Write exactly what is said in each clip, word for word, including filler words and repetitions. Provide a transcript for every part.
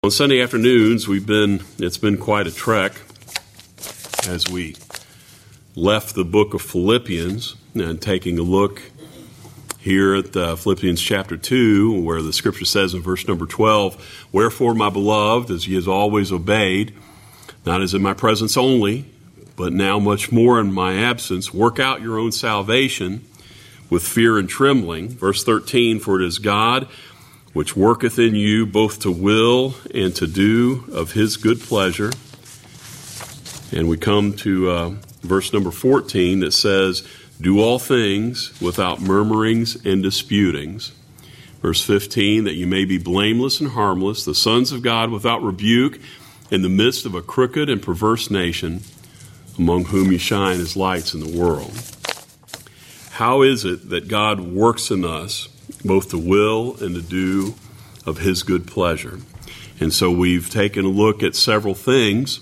On Sunday afternoons, we've been, it's been quite a trek as we left the book of Philippians and taking a look here at uh, Philippians chapter two, where the scripture says in verse number twelve, "Wherefore, my beloved, as ye has always obeyed, not as in my presence only, but now much more in my absence, work out your own salvation with fear and trembling." Verse thirteen, "For it is God which worketh in you both to will and to do of his good pleasure." And we come to uh, verse number fourteen that says, "Do all things without murmurings and disputings." Verse fifteen, "That you may be blameless and harmless, the sons of God without rebuke, in the midst of a crooked and perverse nation, among whom you shine as lights in the world." How is it that God works in us both to will and to do of his good pleasure? And so we've taken a look at several things.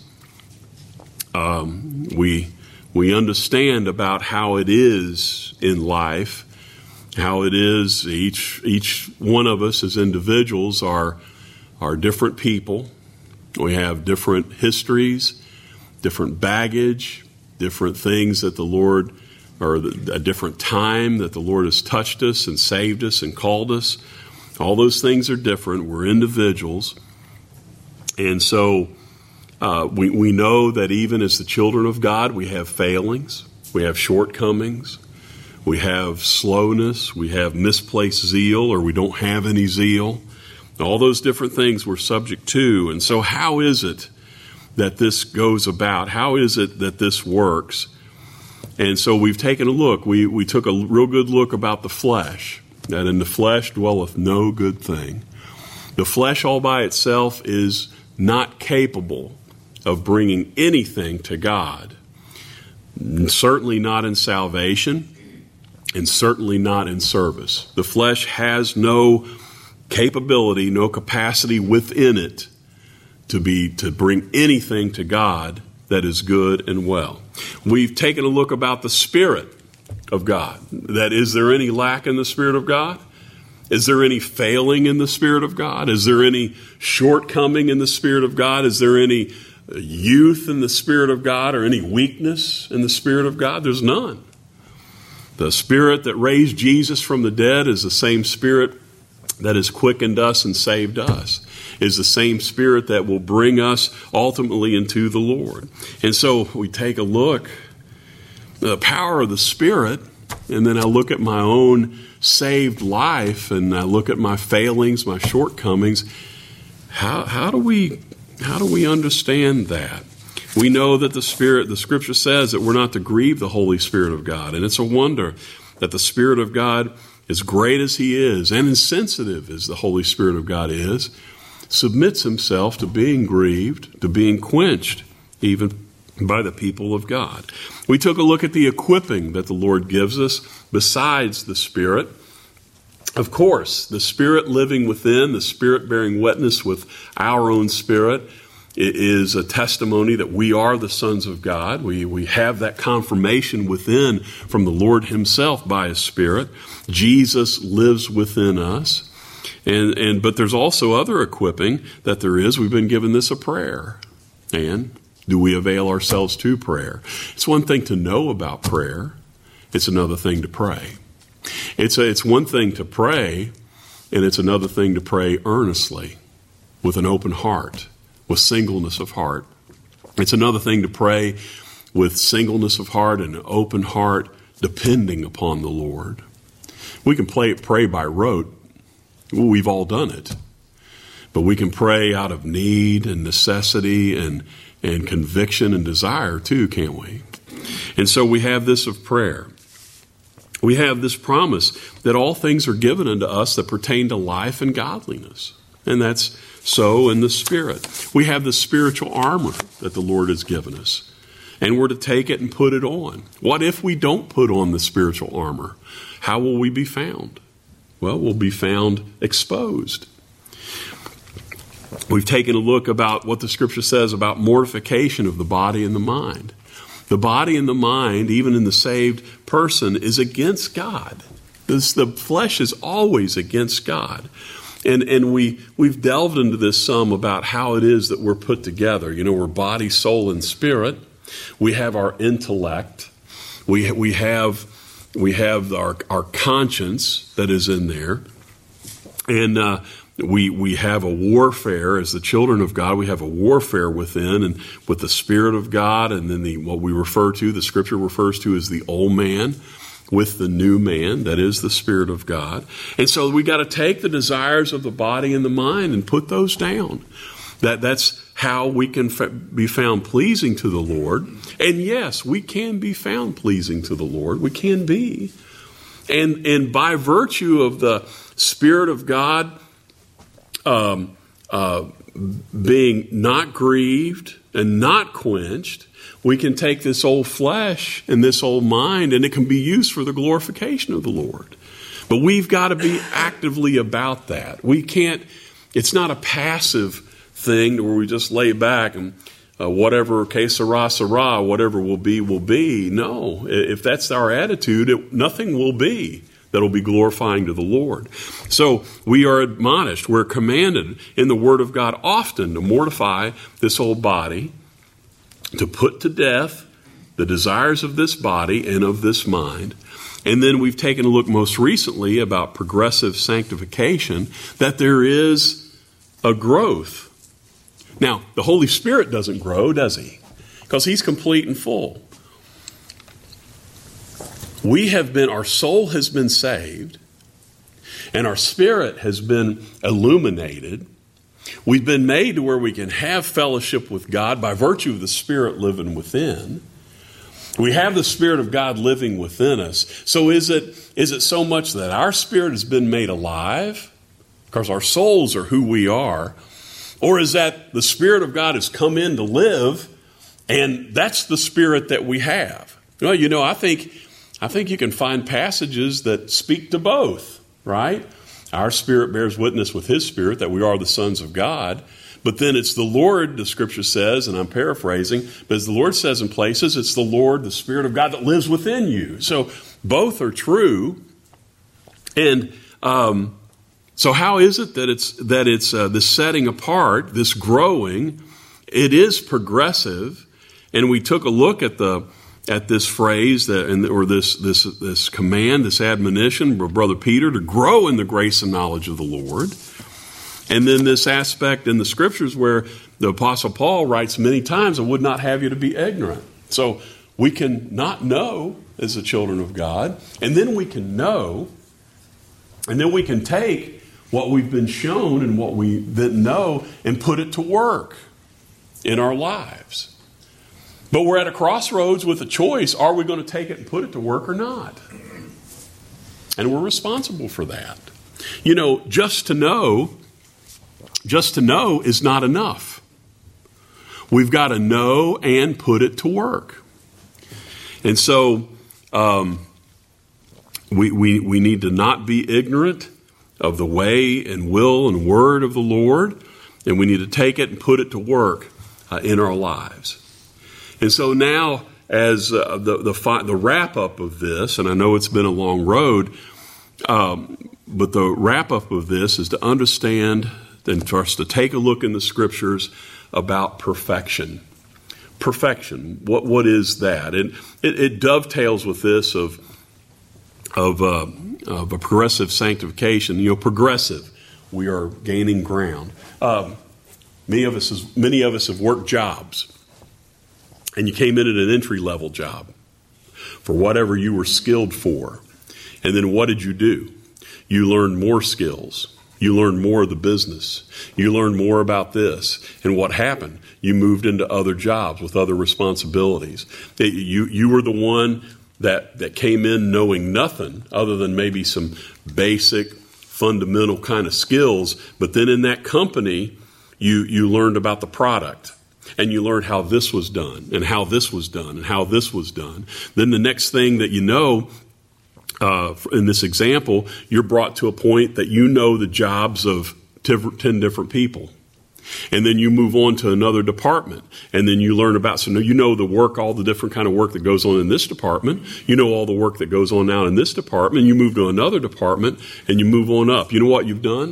Um, we we understand about how it is in life, how it is each each one of us as individuals are are different people. We have different histories, different baggage, different things that the Lord, or a different time that the Lord has touched us and saved us and called us. All those things are different. We're individuals. And so uh, we, we know that even as the children of God, we have failings, we have shortcomings, we have slowness, we have misplaced zeal, or we don't have any zeal. All those different things we're subject to. And so how is it that this goes about? How is it that this works? And so we've taken a look. We we took a real good look about the flesh, that in the flesh dwelleth no good thing. The flesh all by itself is not capable of bringing anything to God. Certainly not in salvation, and certainly not in service. The flesh has no capability, no capacity within it to be to bring anything to God that is good and well. We've taken a look about the Spirit of God. That is there any lack in the Spirit of God? Is there any failing in the Spirit of God? Is there any shortcoming in the Spirit of God? Is there any youth in the Spirit of God, or any weakness in the Spirit of God? There's none. The Spirit that raised Jesus from the dead is the same Spirit that has quickened us and saved us, is the same Spirit that will bring us ultimately into the Lord. And so we take a look at the power of the Spirit, and then I look at my own saved life, and I look at my failings, my shortcomings. How, how do we how do we understand that? We know that the Spirit, the Scripture says that we're not to grieve the Holy Spirit of God, and it's a wonder that the Spirit of God, as great as he is and insensitive as the Holy Spirit of God is, submits himself to being grieved, to being quenched, even by the people of God. We took a look at the equipping that the Lord gives us besides the Spirit. Of course, the Spirit living within, the Spirit bearing witness with our own spirit, is a testimony that we are the sons of God. We we have that confirmation within from the Lord himself by his Spirit. Jesus lives within us. And and but there's also other equipping that there is. We've been given this a prayer. And do we avail ourselves to prayer? It's one thing to know about prayer. It's another thing to pray. It's a, it's one thing to pray, and it's another thing to pray earnestly, with an open heart, with singleness of heart. It's another thing to pray with singleness of heart and an open heart, depending upon the Lord. We can play, pray by rote. Well, we've all done it. But we can pray out of need and necessity and, and conviction and desire too, can't we? And so we have this of prayer. We have this promise that all things are given unto us that pertain to life and godliness. And that's so in the Spirit. We have the spiritual armor that the Lord has given us, and we're to take it and put it on. What if we don't put on the spiritual armor? How will we be found? Well, we'll be found exposed. We've taken a look about what the Scripture says about mortification of the body and the mind. The body and the mind, even in the saved person, is against God. This, the flesh is always against God. And and we, we've delved into this some about how it is that we're put together. You know, we're body, soul, and spirit. We have our intellect. We we have we have our our conscience that is in there. And uh, we we have a warfare as the children of God. We have a warfare within and with the Spirit of God, and then the what we refer to, the Scripture refers to as the old man, with the new man, that is the Spirit of God. And so we got to take the desires of the body and the mind and put those down. That that's how we can fa- be found pleasing to the Lord. And yes, we can be found pleasing to the Lord. We can be. And and by virtue of the Spirit of God um, uh, being not grieved and not quenched, we can take this old flesh and this old mind, and it can be used for the glorification of the Lord. But we've got to be actively about that. We can't, it's not a passive thing where we just lay back and uh, whatever, que sera, sera, whatever will be, will be. No, if that's our attitude, it, nothing will be that will be glorifying to the Lord. So we are admonished, we're commanded in the Word of God often to mortify this old body, to put to death the desires of this body and of this mind. And then we've taken a look most recently about progressive sanctification, that there is a growth. Now, the Holy Spirit doesn't grow, does he? Because he's complete and full. We have been, our soul has been saved, and our spirit has been illuminated. We've been made to where we can have fellowship with God by virtue of the Spirit living within. We have the Spirit of God living within us. So is it is it so much that our spirit has been made alive, because our souls are who we are, or is that the Spirit of God has come in to live, and that's the spirit that we have? Well, you know, I think I think you can find passages that speak to both, right? Our spirit bears witness with his spirit that we are the sons of God. But then it's the Lord, the Scripture says, and I'm paraphrasing, but as the Lord says in places, it's the Lord, the Spirit of God that lives within you. So both are true. And um, so how is it that it's that it's uh, this setting apart, this growing? It is progressive. And we took a look at the at this phrase that, or this this this command, this admonition of Brother Peter to grow in the grace and knowledge of the Lord. And then this aspect in the Scriptures where the Apostle Paul writes many times, I would not have you to be ignorant. So we can not know as the children of God, and then we can know, and then we can take what we've been shown and what we then know and put it to work in our lives. But we're at a crossroads with a choice. Are we going to take it and put it to work or not? And we're responsible for that. You know, just to know, just to know is not enough. We've got to know and put it to work. And so um, we, we, we need to not be ignorant of the way and will and word of the Lord. And we need to take it and put it to work uh, in our lives. And so now, as uh, the the, fi- the wrap up of this, and I know it's been a long road, um, but the wrap up of this is to understand and for us to take a look in the Scriptures about perfection. Perfection. What what is that? And it, it dovetails with this of of uh, of a progressive sanctification. You know, progressive. We are gaining ground. Um, many of us, is, many of us have worked jobs. And you came in at an entry-level job for whatever you were skilled for. And then what did you do? You learned more skills. You learned more of the business. You learned more about this. And what happened? You moved into other jobs with other responsibilities. You, you were the one that, that came in knowing nothing other than maybe some basic, fundamental kind of skills. But then in that company, you, you learned about the product. And you learned how this was done, and how this was done, and how this was done. Then the next thing that you know, uh, in this example, you're brought to a point that you know the jobs of ten different people. And then you move on to another department, and then you learn about, so you know the work, all the different kind of work that goes on in this department. You know all the work that goes on now in this department. You move to another department, and you move on up. You know what you've done?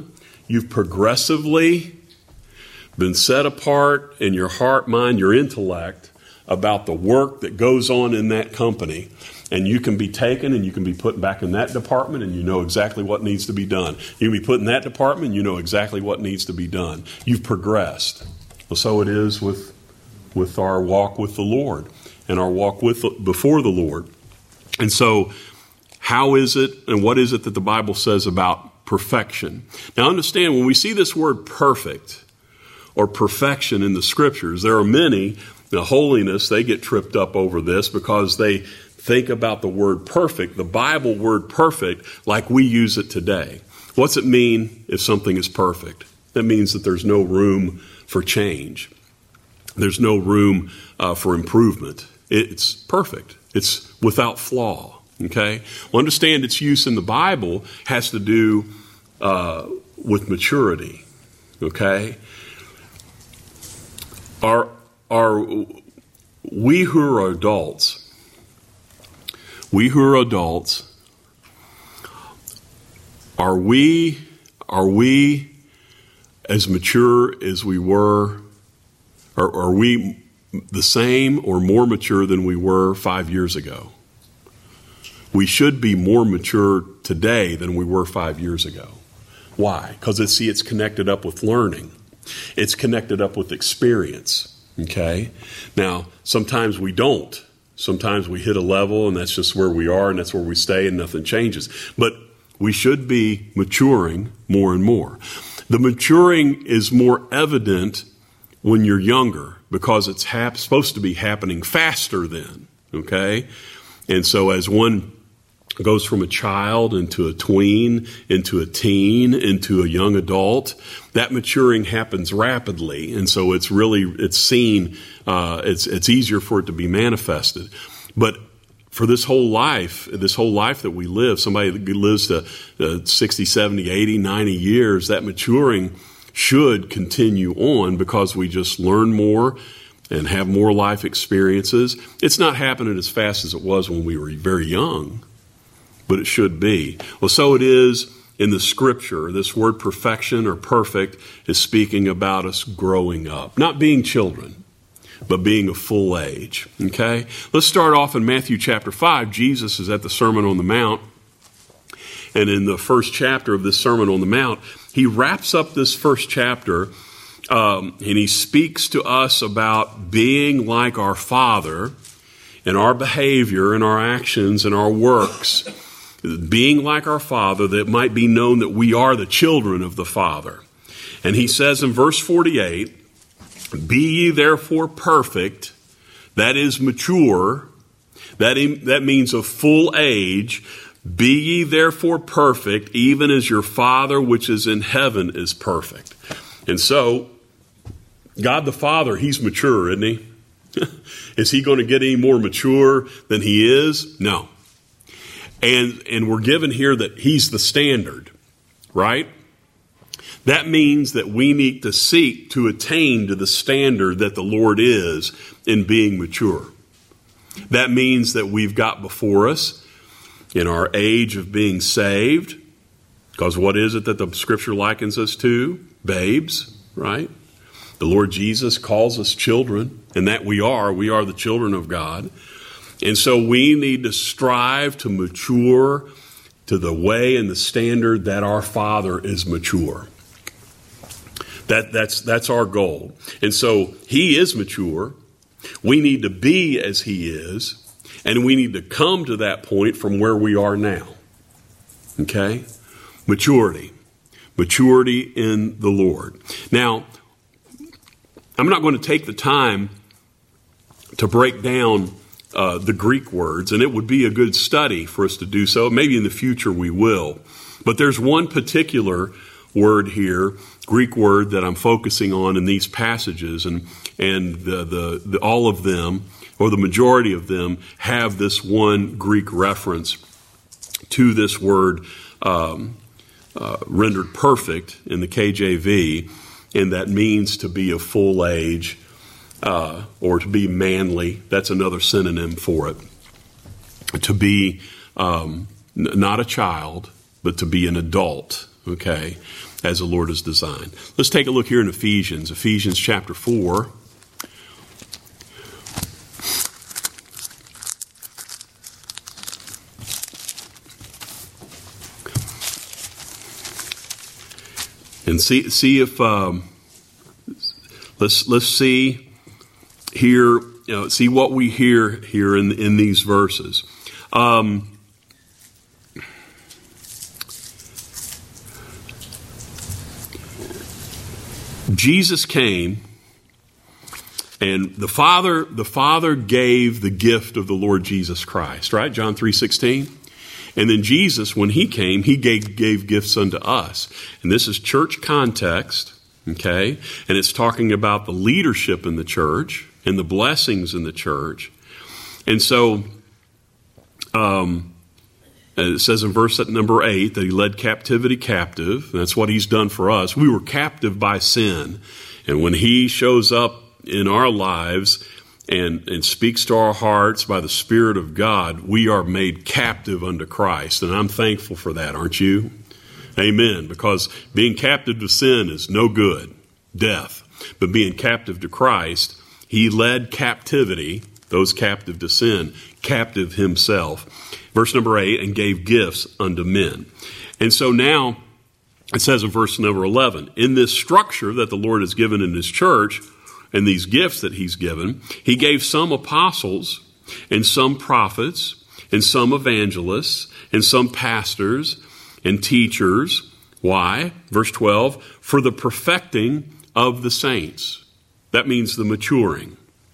you've progressively been set apart in your heart, mind, your intellect about the work that goes on in that company. And you can be taken and you can be put back in that department and you know exactly what needs to be done. You can be put in that department and you know exactly what needs to be done. You've progressed. Well, so it is with, with our walk with the Lord and our walk with before the Lord. And so how is it and what is it that the Bible says about perfection? Now understand, when we see this word perfect or perfection in the Scriptures, there are many, the holiness, they get tripped up over this because they think about the word perfect, the Bible word perfect, like we use it today. What's it mean if something is perfect? That means that there's no room for change. There's no room uh, for improvement. It's perfect. It's without flaw. Okay? Well, understand its use in the Bible has to do uh, with maturity. Okay? Are are we who are adults? We who are adults, are we are we as mature as we were, or are we the same or more mature than we were five years ago? We should be more mature today than we were five years ago. Why? Because it's, see, it's connected up with learning. It's connected up with experience. Okay? Now, sometimes we don't. Sometimes we hit a level and that's just where we are and that's where we stay and nothing changes. But we should be maturing more and more. The maturing is more evident when you're younger because it's hap- supposed to be happening faster then. Okay? And so as one goes from a child into a tween, into a teen, into a young adult, that maturing happens rapidly. And so it's really, it's seen, uh, it's, it's easier for it to be manifested. But for this whole life, this whole life that we live, somebody that lives to uh, sixty, seventy, eighty, ninety years, that maturing should continue on because we just learn more and have more life experiences. It's not happening as fast as it was when we were very young, but it should be. Well, so it is in the Scripture. This word perfection or perfect is speaking about us growing up, not being children, but being of full age. Okay? Let's start off in Matthew chapter five. Jesus is at the Sermon on the Mount. And in the first chapter of this Sermon on the Mount, he wraps up this first chapter um, and he speaks to us about being like our Father in our behavior, in our actions, in our works. Being like our Father, that it might be known that we are the children of the Father. And he says in verse forty-eight, "Be ye therefore perfect," that is mature, that, that means of full age. "Be ye therefore perfect, even as your Father which is in heaven is perfect." And so, God the Father, he's mature, isn't he? Is he going to get any more mature than he is? No. And and we're given here that he's the standard, right? That means that we need to seek to attain to the standard that the Lord is in being mature. That means that we've got before us, in our age of being saved, because what is it that the Scripture likens us to? Babes, right? The Lord Jesus calls us children, and that we are. We are the children of God. And so we need to strive to mature to the way and the standard that our Father is mature. That, that's, that's our goal. And so he is mature. We need to be as he is. And we need to come to that point from where we are now. Okay? Maturity. Maturity in the Lord. Now, I'm not going to take the time to break down uh, the Greek words, and it would be a good study for us to do so. Maybe in the future we will. But there's one particular word here, Greek word, that I'm focusing on in these passages, and and the, the, the all of them, or the majority of them, have this one Greek reference to this word um, uh, rendered perfect in the K J V, and that means to be of full age uh, or to be manly. That's another synonym for it. To be um, n- not a child, but to be an adult. Okay, as the Lord has designed. Let's take a look here in Ephesians, Ephesians chapter four. And see, see if um, let's let's see here, you know, see what we hear here in in these verses. Um, Jesus came, and the Father the Father gave the gift of the Lord Jesus Christ, right? John three sixteen. And then Jesus, when he came, he gave, gave gifts unto us. And this is church context, okay? And it's talking about the leadership in the church and the blessings in the church. And so um, it says in verse number eight that he led captivity captive. That's what he's done for us. We were captive by sin. And when he shows up in our lives And, and speaks to our hearts by the Spirit of God, we are made captive unto Christ. And I'm thankful for that, aren't you? Amen. Because being captive to sin is no good, death. But being captive to Christ, he led captivity, those captive to sin, captive himself. Verse number eight, and gave gifts unto men. And so now, it says in verse number eleven, in this structure that the Lord has given in his church, and these gifts that he's given, he gave some apostles and some prophets and some evangelists and some pastors and teachers. Why? Verse twelve, for the perfecting of the saints. That means the maturing.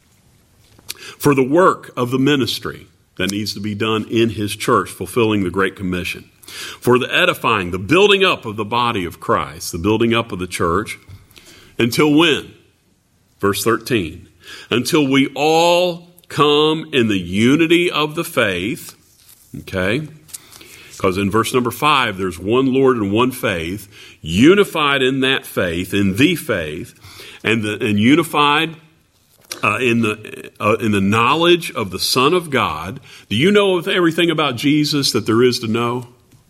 For the work of the ministry that needs to be done in his church, fulfilling the Great Commission. For the edifying, the building up of the body of Christ, the building up of the church. Until when? Verse thirteen, until we all come in the unity of the faith, okay? Because in verse number five, there's one Lord and one faith, unified in that faith, in the faith, and the, and unified uh, in the uh, in the knowledge of the Son of God. Do you know everything about Jesus that there is to know?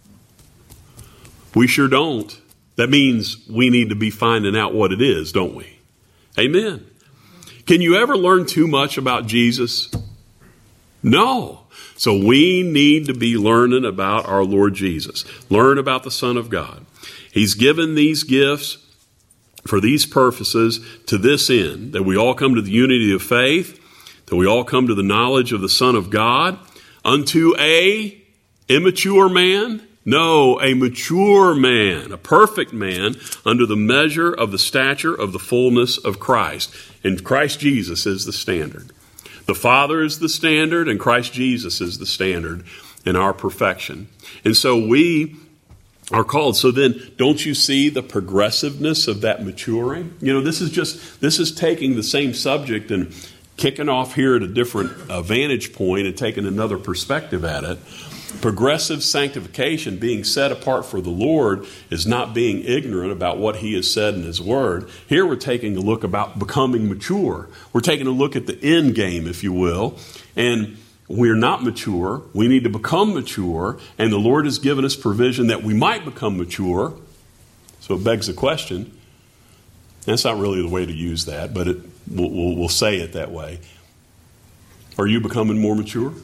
We sure don't. That means we need to be finding out what it is, don't we? Amen. Can you ever learn too much about Jesus? No. So we need to be learning about our Lord Jesus. Learn about the Son of God. He's given these gifts for these purposes to this end, that we all come to the unity of faith, that we all come to the knowledge of the Son of God, unto a immature man. No, a mature man, a perfect man, under the measure of the stature of the fullness of Christ. And Christ Jesus is the standard. The Father is the standard, and Christ Jesus is the standard in our perfection. And so we are called. So then, don't you see the progressiveness of that maturing? You know, this is just, this is taking the same subject and kicking off here at a different uh, vantage point and taking another perspective at it. Progressive sanctification, being set apart for the Lord, is not being ignorant about what he has said in his word. Here we're taking a look about becoming mature. We're taking a look at the end game, if you will. And we're not mature. We need to become mature. And the Lord has given us provision that we might become mature. So it begs the question. That's not really the way to use that, but it, we'll, we'll, we'll say it that way. Are you becoming more mature?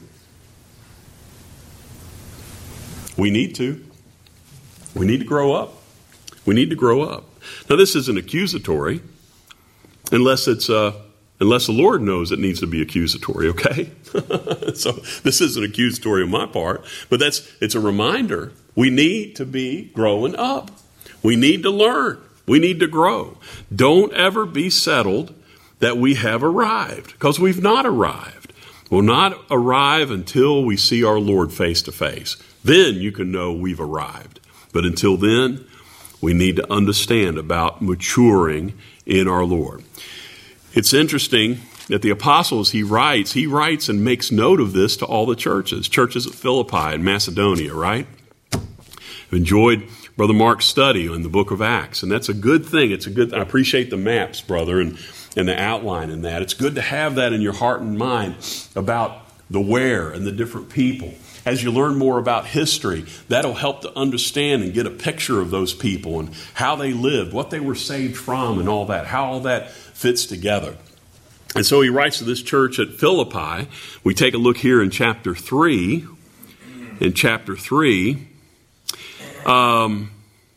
We need to. We need to grow up. We need to grow up. Now, this isn't accusatory, unless it's uh, unless the Lord knows it needs to be accusatory. Okay, so this isn't accusatory on my part, but that's it's a reminder. We need to be growing up. We need to learn. We need to grow. Don't ever be settled that we have arrived, because we've not arrived. We'll not arrive until we see our Lord face to face. Then you can know we've arrived. But until then, we need to understand about maturing in our Lord. It's interesting that the apostles, he writes, he writes and makes note of this to all the churches, churches at Philippi and Macedonia, right? I've enjoyed Brother Mark's study on the book of Acts, and that's a good thing. It's a good, I appreciate the maps, brother, and, and the outline in that. It's good to have that in your heart and mind about the where and the different people. as you learn more about history, that'll help to understand and get a picture of those people and how they lived, what they were saved from and all that, how all that fits together. And so he writes to this church at Philippi. We take a look here in chapter three. In chapter three, um,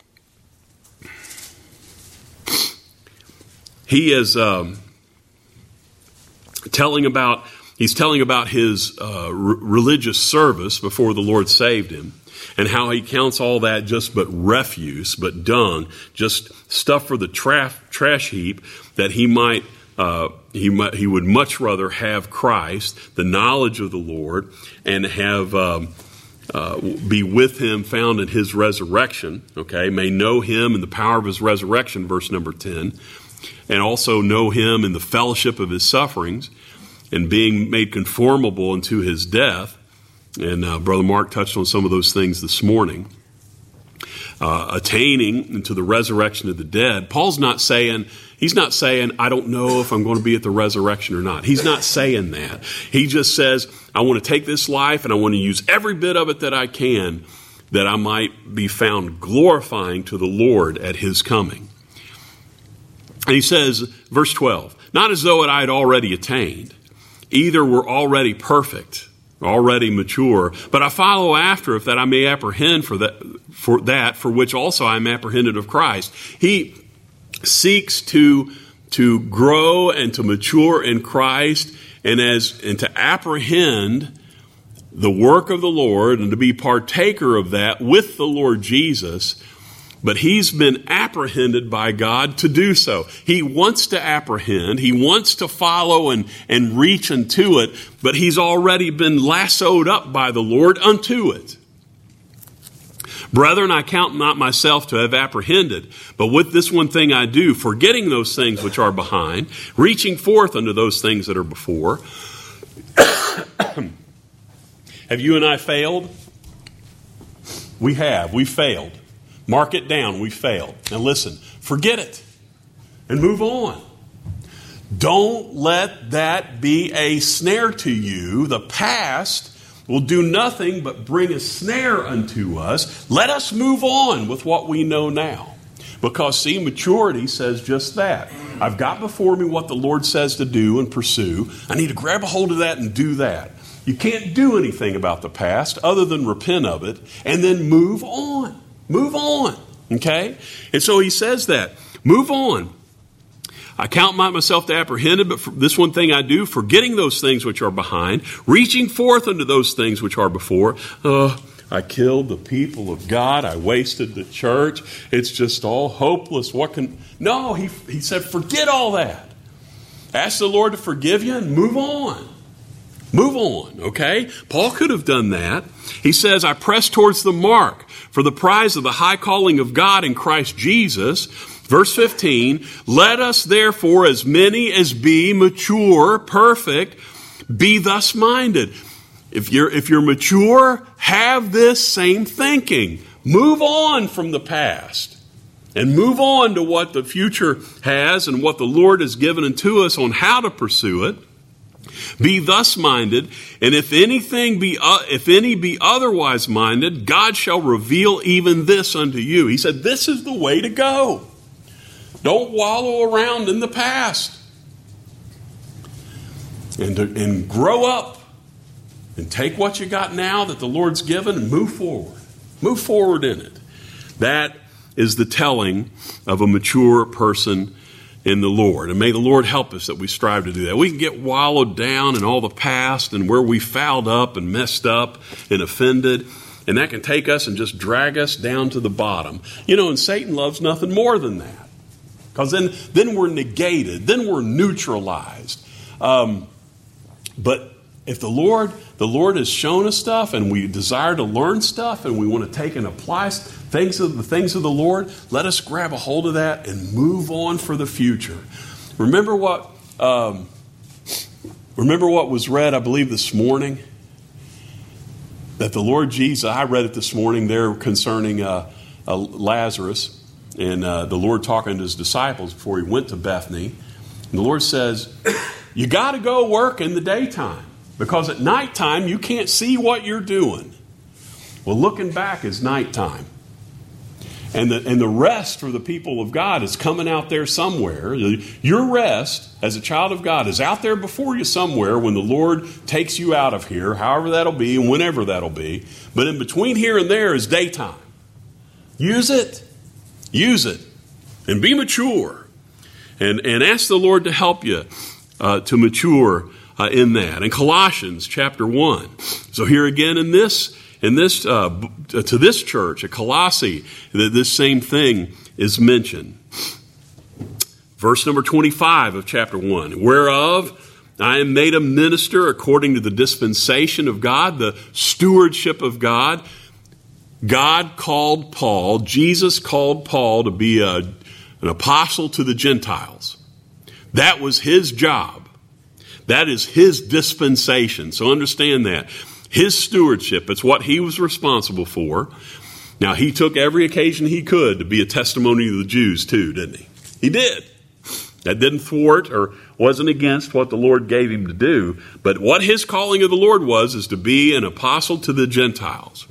he is um, telling about he's telling about his uh, r- religious service before the Lord saved him, and how he counts all that just but refuse, but dung, just stuff for the tra- trash heap, that he might. Uh, he might, he would much rather have Christ, the knowledge of the Lord, and have um, uh, be with him, found in his resurrection. Okay, may know him in the power of his resurrection, verse number ten, and also know him in the fellowship of his sufferings, and being made conformable unto his death. And uh, Brother Mark touched on some of those things this morning. Uh, attaining into the resurrection of the dead. Paul's not saying, he's not saying, I don't know if I'm going to be at the resurrection or not. He's not saying that. He just says, I want to take this life and I want to use every bit of it that I can, that I might be found glorifying to the Lord at his coming. And he says, verse twelve, not as though I had already attained, either were already perfect, already mature, but I follow after, if that I may apprehend for that for that for which also I am apprehended of Christ. He seeks to to grow and to mature in Christ, and as and to apprehend the work of the Lord and to be partaker of that with the Lord Jesus. But he's been apprehended by God to do so. He wants to apprehend. He wants to follow and, and reach unto it. But he's already been lassoed up by the Lord unto it. Brethren, I count not myself to have apprehended, but with this one thing I do, forgetting those things which are behind, reaching forth unto those things that are before. Have you and I failed? We have. We failed. Mark it down. We failed. Now listen, forget it and move on. Don't let that be a snare to you. The past will do nothing but bring a snare unto us. Let us move on with what we know now. Because, see, maturity says just that. I've got before me what the Lord says to do and pursue. I need to grab a hold of that and do that. You can't do anything about the past other than repent of it and then move on. Move on, okay? And so he says that. Move on. I count not myself to apprehended, but for this one thing I do, forgetting those things which are behind, reaching forth unto those things which are before. Uh, I killed the people of God. I wasted the church. It's just all hopeless. What can... No, he, he said, forget all that. Ask the Lord to forgive you and move on. Move on, okay? Paul could have done that. He says, I press towards the mark for the prize of the high calling of God in Christ Jesus. Verse fifteen, let us therefore, as many as be mature, perfect, be thus minded. If you're, if you're mature, have this same thinking. Move on from the past and move on to what the future has and what the Lord has given unto us on how to pursue it. Be thus minded, and if anything be uh, if any be otherwise minded, God shall reveal even this unto you. He said, this is the way to go. Don't wallow around in the past. And, to, and grow up and take what you got now that the Lord's given and move forward. Move forward in it. That is the telling of a mature person in the Lord. And may the Lord help us that we strive to do that. We can get wallowed down in all the past and where we fouled up and messed up and offended. And that can take us and just drag us down to the bottom. You know, and Satan loves nothing more than that. Because then, then we're negated. Then we're neutralized. Um, but if the Lord, the Lord has shown us stuff and we desire to learn stuff and we want to take and apply things of the things of the Lord, let us grab a hold of that and move on for the future. Remember what um, remember what was read, I believe, this morning? That the Lord Jesus, I read it this morning there concerning uh, uh, Lazarus and uh, the Lord talking to his disciples before he went to Bethany. And the Lord says, you got to go work in the daytime. Because at nighttime, you can't see what you're doing. Well, looking back is nighttime. And the, and the rest for the people of God is coming out there somewhere. Your rest as a child of God is out there before you somewhere when the Lord takes you out of here, however that'll be and whenever that'll be. But in between here and there is daytime. Use it. Use it. And be mature. And, and ask the Lord to help you uh, to mature uh, in that. In Colossians chapter one. So here again in this In this, uh, to this church at Colossae, this same thing is mentioned. Verse number twenty-five of chapter one. Whereof I am made a minister according to the dispensation of God, the stewardship of God. God called Paul, Jesus called Paul to be a, an apostle to the Gentiles. That was his job. That is his dispensation. So understand that. His stewardship, it's what he was responsible for. Now, he took every occasion he could to be a testimony to the Jews too, didn't he? He did. That didn't thwart or wasn't against what the Lord gave him to do. But what his calling of the Lord was is to be an apostle to the Gentiles.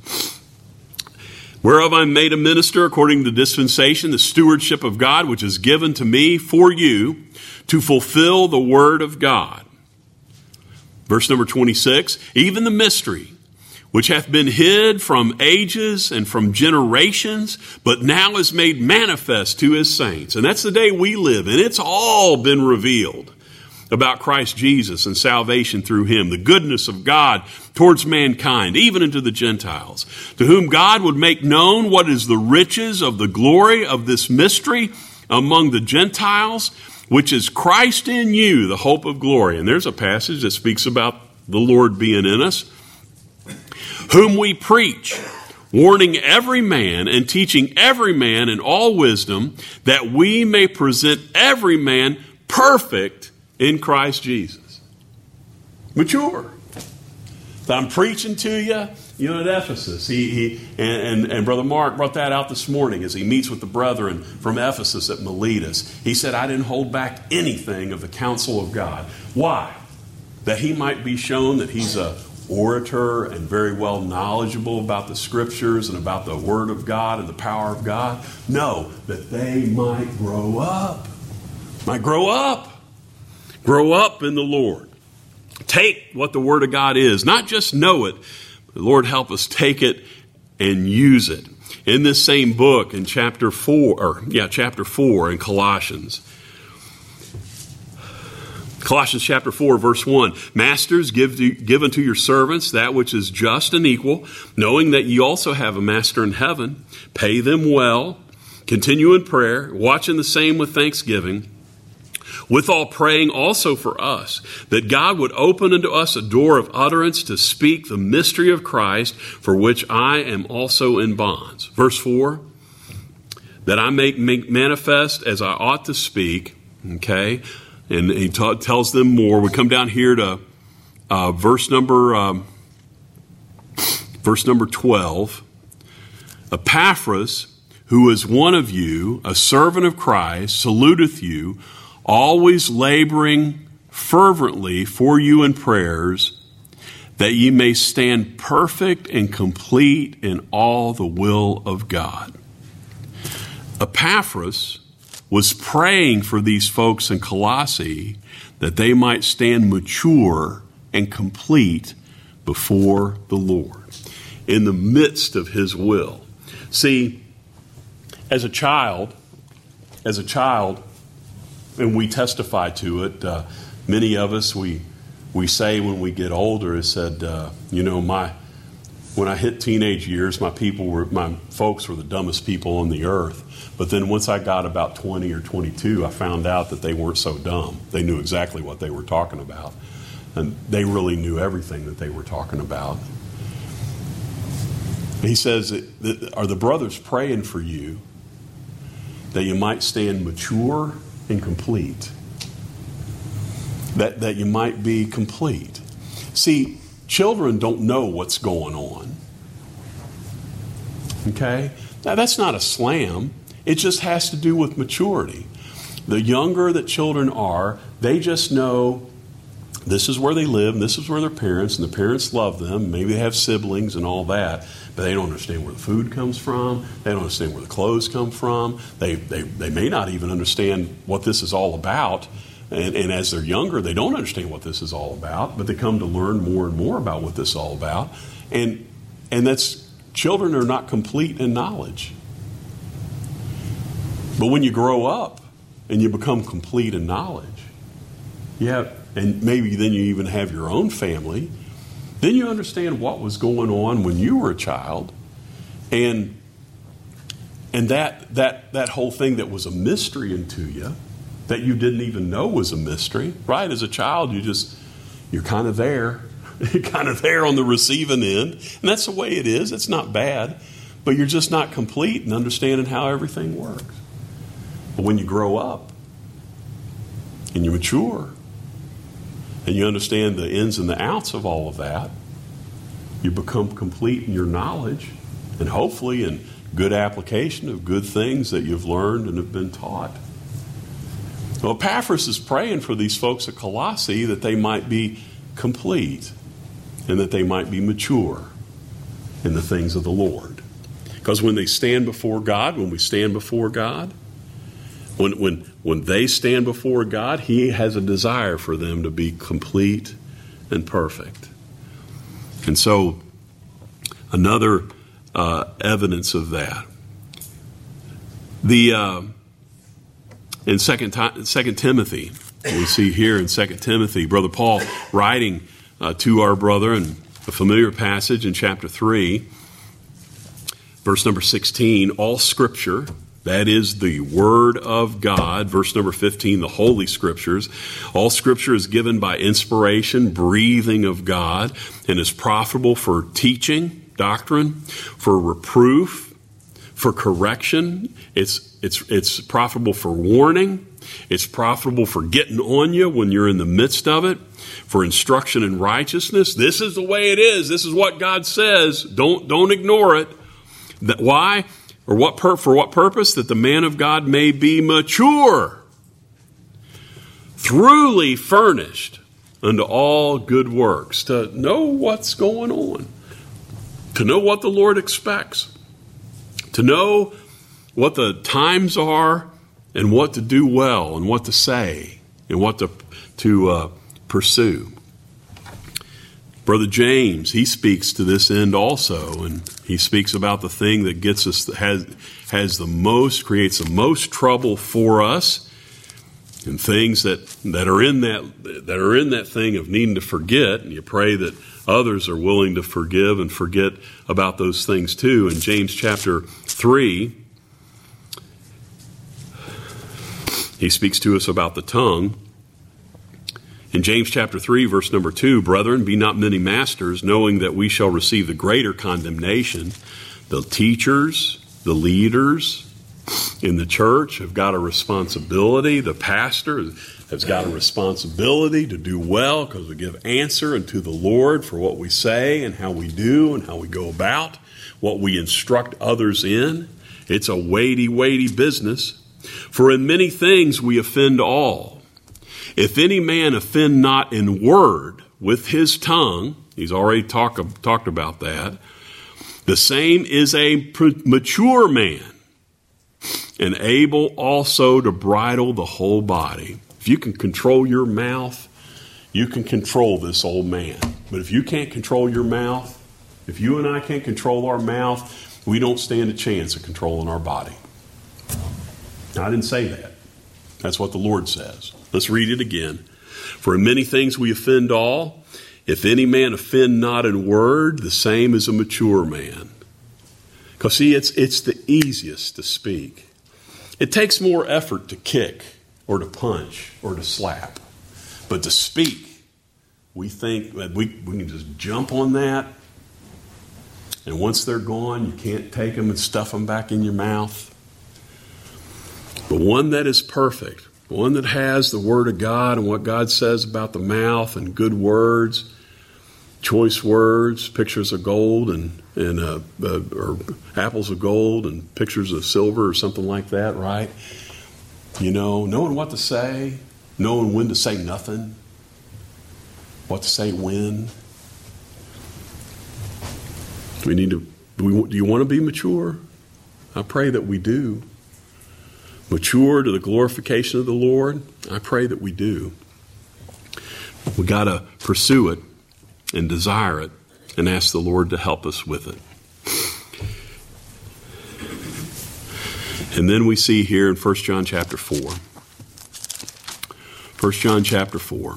Whereof I'm made a minister according to the dispensation, the stewardship of God, which is given to me for you to fulfill the word of God. Verse number twenty-six, even the mystery, which hath been hid from ages and from generations, but now is made manifest to his saints. And that's the day we live in. It's all been revealed about Christ Jesus and salvation through him, the goodness of God towards mankind, even unto the Gentiles, to whom God would make known what is the riches of the glory of this mystery among the Gentiles, which is Christ in you, the hope of glory. And there's a passage that speaks about the Lord being in us. Whom we preach, warning every man and teaching every man in all wisdom, that we may present every man perfect in Christ Jesus. Mature. That I'm preaching to you, you know, at Ephesus. He, he and, and, and Brother Mark brought that out this morning as he meets with the brethren from Ephesus at Miletus. He said, I didn't hold back anything of the counsel of God. Why? That he might be shown that he's a orator and very well knowledgeable about the scriptures and about the word of God and the power of God. No, that they might grow up. Might grow up. Grow up in the Lord. Take what the word of God is. Not just know it. The Lord help us take it and use it. In this same book, in chapter four, or yeah, chapter four in Colossians. Colossians chapter four, verse one. Masters, give, to, give unto your servants that which is just and equal, knowing that ye also have a master in heaven. Pay them well. Continue in prayer, watching the same with thanksgiving. Withal praying also for us, that God would open unto us a door of utterance to speak the mystery of Christ, for which I am also in bonds. Verse four, that I may make manifest as I ought to speak. Okay, and he ta- tells them more. We come down here to uh, verse number um, verse number twelve. Epaphras, who is one of you, a servant of Christ, saluteth you, always laboring fervently for you in prayers, that ye may stand perfect and complete in all the will of God. Epaphras was praying for these folks in Colossae that they might stand mature and complete before the Lord in the midst of his will. See, as a child, as a child, and we testify to it. Uh, many of us, we we say when we get older, is said, uh, you know, my when I hit teenage years, my people were, my folks were the dumbest people on the earth. But then once I got about twenty or twenty-two, I found out that they weren't so dumb. They knew exactly what they were talking about, and they really knew everything that they were talking about. He says, "Are the brothers praying for you that you might stand mature and complete, that, that you might be complete?" See, children don't know what's going on. Okay? Now, that's not a slam. It just has to do with maturity. The younger that children are, they just know This is where they live, and this is where their parents, and the parents love them. Maybe they have siblings and all that, but they don't understand where the food comes from. They don't understand where the clothes come from. They they, they may not even understand what this is all about. And, and as they're younger, they don't understand what this is all about, but they come to learn more and more about what this is all about. And and that's, children are not complete in knowledge. But when you grow up and you become complete in knowledge, yeah, and maybe then you even have your own family, then you understand what was going on when you were a child. And and that that that whole thing that was a mystery unto you, that you didn't even know was a mystery, right? As a child, you just, you're kind of there. You're kind of there on the receiving end. And that's the way it is. It's not bad. But you're just not complete in understanding how everything works. But when you grow up and you mature and you understand the ins and the outs of all of that, you become complete in your knowledge and hopefully in good application of good things that you've learned and have been taught. Well, Epaphras is praying for these folks at Colossae that they might be complete and that they might be mature in the things of the Lord. Because when they stand before God, when we stand before God, when when when they stand before God, He has a desire for them to be complete and perfect. And so, another uh, evidence of that. The uh, in Second Second Timothy, we see here in Second Timothy, Brother Paul writing uh, to our brother, and a familiar passage in chapter three, verse number sixteen. All Scripture, that is the Word of God. Verse number fifteen, the Holy Scriptures. All Scripture is given by inspiration, breathing of God, and is profitable for teaching, doctrine, for reproof, for correction. It's it's it's profitable for warning. It's profitable for getting on you when you're in the midst of it, for instruction in righteousness. This is the way it is. This is what God says. Don't don't ignore it. That, why? Or what pur- for what purpose? That the man of God may be mature, truly furnished unto all good works. To know what's going on. To know what the Lord expects. To know what the times are and what to do well and what to say and what to, to uh, pursue. Brother James, he speaks to this end also, and he speaks about the thing that gets us, has, has the most, creates the most trouble for us, and things that, that are in that that are in that thing of needing to forget, and you pray that others are willing to forgive and forget about those things too. In James chapter three, he speaks to us about the tongue. In James chapter three, verse number two, brethren, be not many masters, knowing that we shall receive the greater condemnation. The teachers, the leaders in the church have got a responsibility. The pastor has got a responsibility to do well, because we give answer unto the Lord for what we say and how we do and how we go about, what we instruct others in. It's a weighty, weighty business. For in many things we offend all. If any man offend not in word with his tongue, he's already talk, talked about that, the same is a mature man, and able also to bridle the whole body. If you can control your mouth, you can control this old man. But if you can't control your mouth, if you and I can't control our mouth, we don't stand a chance of controlling our body. I didn't say that. That's what the Lord says. Let's read it again. For in many things we offend all. If any man offend not in word, the same is a mature man. Because see, it's it's the easiest to speak. It takes more effort to kick or to punch or to slap. But to speak, we think that we, we can just jump on that. And once they're gone, you can't take them and stuff them back in your mouth. But one that is perfect, one that has the Word of God and what God says about the mouth and good words, choice words, pictures of gold and, and uh, uh, or apples of gold and pictures of silver or something like that, right? You know, knowing what to say, knowing when to say nothing. what to say when. Do we need to, do, we, do you want to be mature? I pray that we do. Mature to the glorification of the Lord? I pray that we do. We got to pursue it and desire it and ask the Lord to help us with it. And then we see here in First John chapter four. First John chapter four.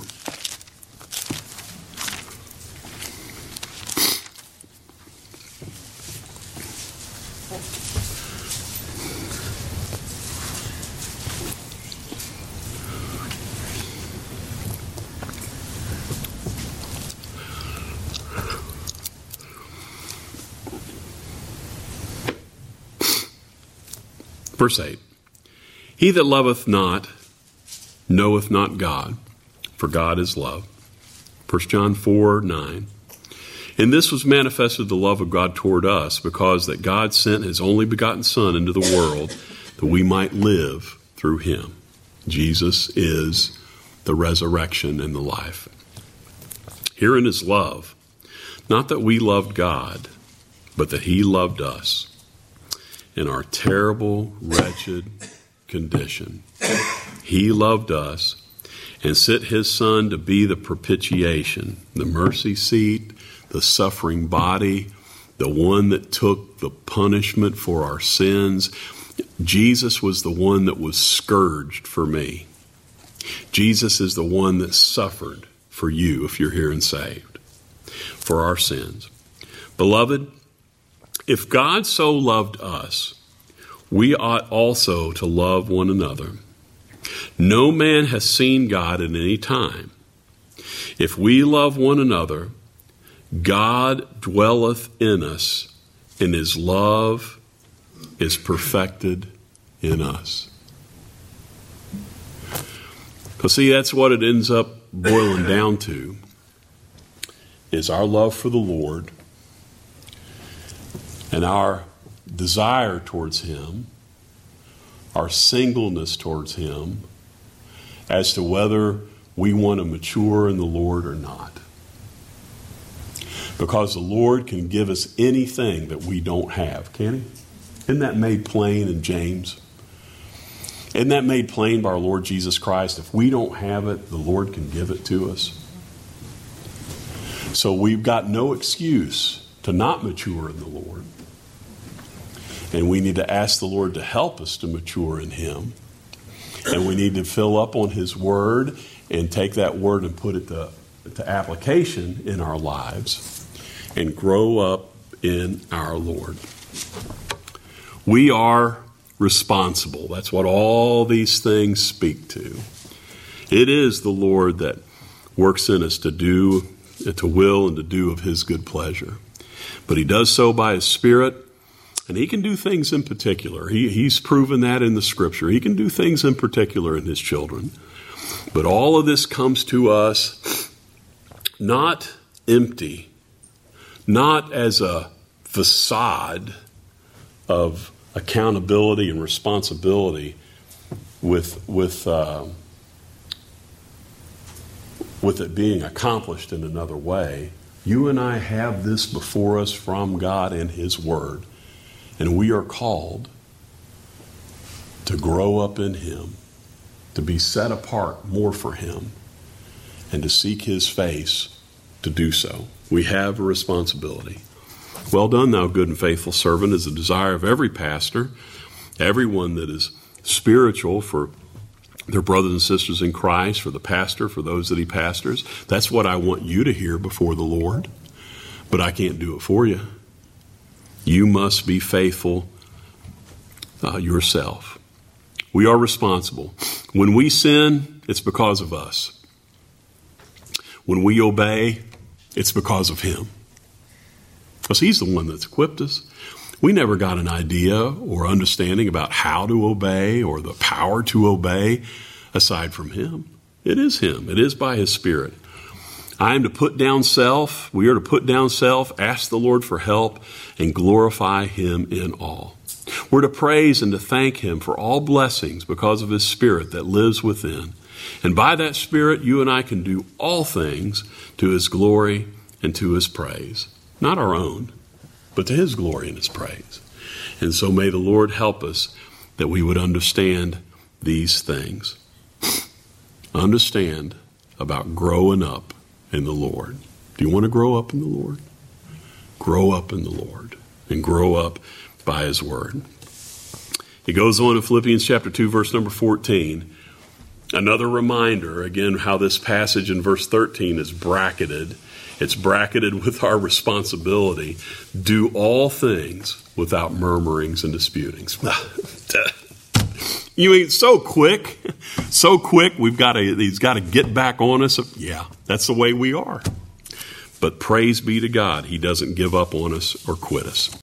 Verse eight, he that loveth not knoweth not God, for God is love. First John four, nine. And this was manifested the love of God toward us, because that God sent his only begotten Son into the world, that we might live through him. Jesus is the resurrection and the life. Herein is love, not that we loved God, but that he loved us. In our terrible, wretched condition, he loved us and sent his Son to be the propitiation, the mercy seat, the suffering body, the one that took the punishment for our sins. Jesus was the one that was scourged for me. Jesus is the one that suffered for you, if you're here and saved, for our sins. Beloved, if God so loved us, we ought also to love one another. No man has seen God at any time. If we love one another, God dwelleth in us, and his love is perfected in us. Because see, that's what it ends up boiling down to, is our love for the Lord and our desire towards him, our singleness towards him, as to whether we want to mature in the Lord or not. Because the Lord can give us anything that we don't have, can he? Isn't that made plain in James? Isn't that made plain by our Lord Jesus Christ? If we don't have it, the Lord can give it to us. So we've got no excuse to not mature in the Lord. And we need to ask the Lord to help us to mature in him. And we need to fill up on his word and take that word and put it to, to application in our lives and grow up in our Lord. We are responsible. That's what all these things speak to. It is the Lord that works in us to do, to will and to do of his good pleasure. But he does so by his Spirit, and he can do things in particular. He, he's proven that in the Scripture. He can do things in particular in his children. But all of this comes to us not empty, not as a facade of accountability and responsibility with with uh, with it being accomplished in another way. You and I have this before us from God and his word, and we are called to grow up in him, to be set apart more for him, and to seek his face to do so. We have a responsibility. Well done, thou good and faithful servant, is the desire of every pastor, everyone that is spiritual, for their brothers and sisters in Christ, for the pastor, for those that he pastors. That's what I want you to hear before the Lord, but I can't do it for you. You must be faithful uh, yourself. We are responsible. When we sin, it's because of us. When we obey, it's because of him. Because he's the one that's equipped us. We never got an idea or understanding about how to obey or the power to obey aside from him. It is him. It is by his Spirit. I am to put down self. We are to put down self, ask the Lord for help, and glorify him in all. We're to praise and to thank him for all blessings because of his Spirit that lives within. And by that Spirit, you and I can do all things to his glory and to his praise. Not our own, but to his glory and his praise. And so may the Lord help us that we would understand these things. Understand about growing up in the Lord. Do you want to grow up in the Lord? Grow up in the Lord and grow up by his word. He goes on in Philippians chapter two, verse number fourteen. Another reminder, again, how this passage in verse thirteen is bracketed. It's bracketed with our responsibility. Do all things without murmurings and disputings. You mean so quick, so quick, we've got to, he's got to get back on us. Yeah, that's the way we are. But praise be to God, he doesn't give up on us or quit us.